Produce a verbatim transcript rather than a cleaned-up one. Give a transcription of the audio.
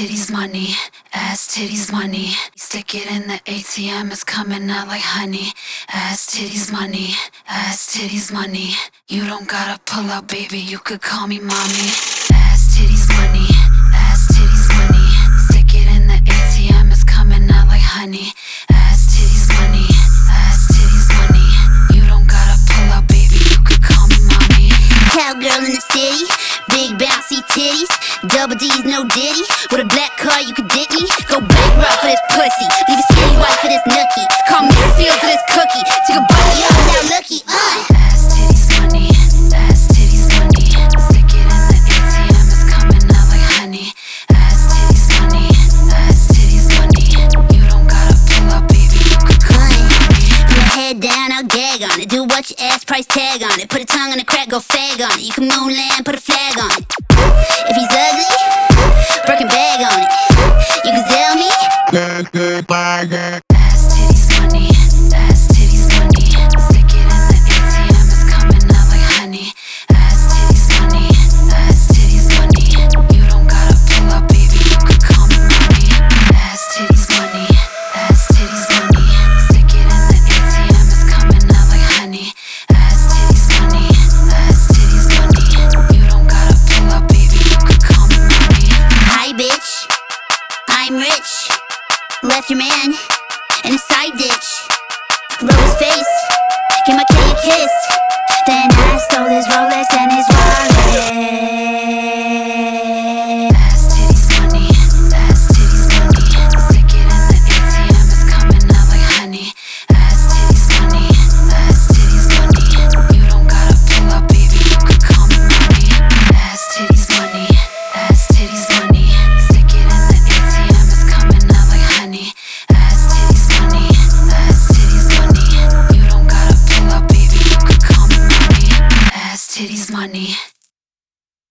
titties money, ass titties money. Stick it in the A T M, it's coming out like honey. Ass titties money, ass titties money. You don't gotta pull out, baby, you could call me mommy. Ass titties money, ass titties money. Stick it in the A T M, it's coming out like honey. Ass titties money, ass titties money. You don't gotta pull out, baby, you could call me mommy. Cowgirl in the city, big bouncy titties, double D's, no ditty. With a black car, you could dig me. Go back road for this pussy, leave a skinny white for this nookie. Call me Field for this cookie, took a bite, up, now looky, uh. Ass titties money, ass titties money. Stick it in the A T M, it's coming out like honey. Ass titties money, ass titties money. You don't gotta pull out, baby, you could call me mommy. Put my head down, I'll gag on it. Do what you ask, price tag on it. Put a tongue on the crack, go fag on it. You can moonland, put a flag on it. If he's ugly, Birkin bag on it. You can tell me. Ass titties money, ass titties money. Stick it in the A T M, it's coming out like honey. Ass titties money, ass titties money. You don't gotta pull out, baby, you could call me mommy. Ass titties money, ass titties money. Stick it in the A T M, it's coming out like honey. Ass titties money, ass titties money. You don't gotta pull out, baby, you could call me mommy. Hi, bitch. I'm rich. Left your man in a side ditch. Rode his face, gave my kitty a kiss. Then I stole his Rolex and his wallet. Ass titties money, ass titties money. Stick it in the A T M, it's coming out like honey. Ass titties money, ass titties money. You don't gotta pull out, baby, you could call me mommy. Ass titties money, ass titties money. Stick it in the A T M, it's coming out like honey. Ass titties money, ass titties money. You don't gotta pull out, baby, you could call me mommy. Ass titties money.